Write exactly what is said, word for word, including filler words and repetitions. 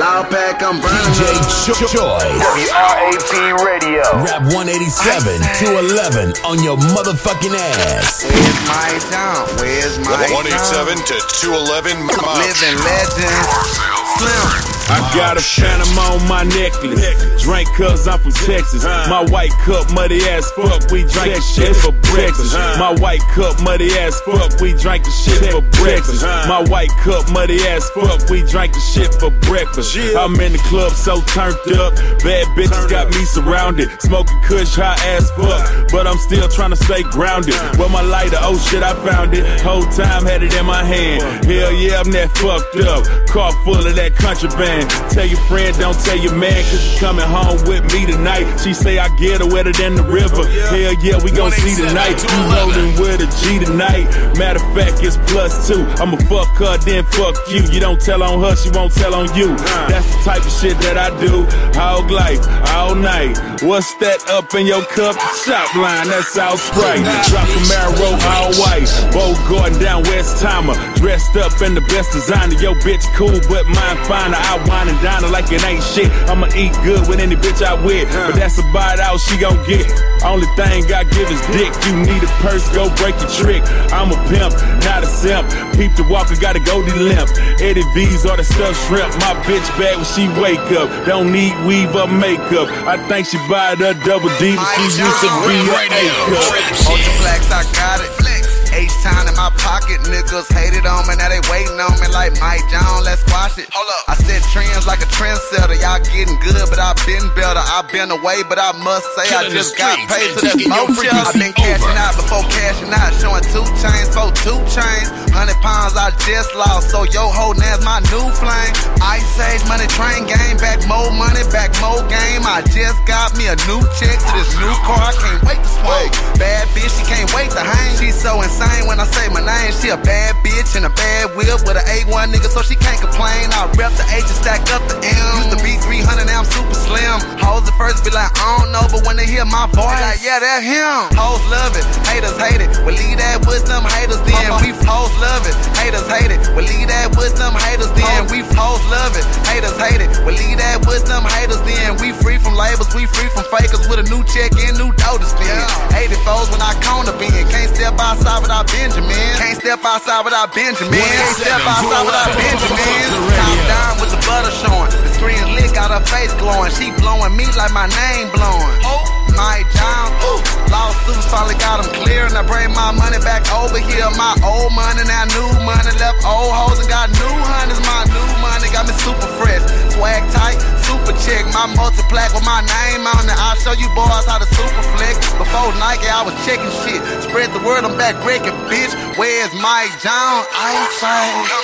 Loud pack, I'm burning D J Choice. W R A P Radio. Rap one eighty-seven, two eleven on your motherfucking ass. Where's my town? Where's my one eighty-seven to two eleven. Living legend. Slim. I got a phantom on my necklace. Drink cause I'm from Texas. My white cup muddy ass fuck. We drink the shit for breakfast. My white cup muddy ass fuck. We drink the shit for breakfast. My white cup muddy ass fuck. We drink the shit for breakfast. I'm in the club so turned up. Bad bitches got me surrounded. Smoking kush high ass fuck. But I'm still trying to stay grounded. Well, my lighter, oh shit, I found it. Whole time had it in my hand. Hell yeah, I'm that fucked up. Car full of that contraband. Tell your friend, don't tell your man, cause you coming home with me tonight. She say I get her wetter than the river. Hell yeah, we gon' see tonight. You rolling with a G tonight. Matter of fact, it's plus two. I'ma fuck her, then fuck you. You don't tell on her, she won't tell on you. That's the type of shit that I do. Hog life, all night. What's that up in your cup? Shop line, that's all Sprite. Drop Camaro, all white. Bo Gordon down West Timer. Dressed up in the best designer. Yo, bitch cool, but mine finer. I wine and dine her like it ain't shit. I'ma eat good with any bitch I with, but that's about all she gon' get. Only thing I give is dick. You need a purse, go break your trick. I'm a pimp, not a simp. Peep the walker, gotta go de limp. Eddie V's or the stuffed shrimp. My bitch bad when she wake up. Don't need weave or makeup. I think she buy the double D, but she used to be a A-cup. Ultraplex, I got it. H-Town in my pocket, niggas hated on me, now they waiting on me like Mike Jones, let's squash it. Hold up. I set trends like a trendsetter, y'all getting good, but I been better. I been away, but I must say I just got paid, so that's more free. I been cashing out before cashing out, showing two chains, for two chains. Hundred pounds I just lost, so yo ho, now's my new flame. Ice Age, money train game, back more money, back more game. I just got me a new check to this new car, I can't wait to swing. Bad bitch, she can't wait to hang. She's so insane. When I say my name, she a bad bitch in a bad whip with an A one nigga, so she can't complain. I rep the H and stack up the M. Used to be three hundred, now I'm super slim. Hoes at first be like, I don't know, but when they hear my voice, they like, yeah, that's him. Hoes love it, haters hate it. We leave that with them haters, then we hoes love it. Haters hate it. We leave that with them haters, then we hoes love it. Haters hate it. We leave that with them haters, then we free from labels, we free from fakers with a new check and new dough to spin. eighty-fours when I corner bin. Can't step outside without Benjamin. Can't step outside without Benjamin. Can't step outside without Benjamin. Top down with the butter showing. The screen lit, got her face glowing. She blowing me like my name blowing. Oh, my John. Ooh, lawsuits finally got them clear, and I bring my money back over here. My old money, now new money. Left old hoes and got new honeys. My new money got me super fresh, swag tight, super check. My multi-plaque with my name on it. I'll show you boys how to super flex. Before Nike, I was checking shit. Spread the word, I'm back breaking, bitch. Where's Mike Jones? I ain't saying.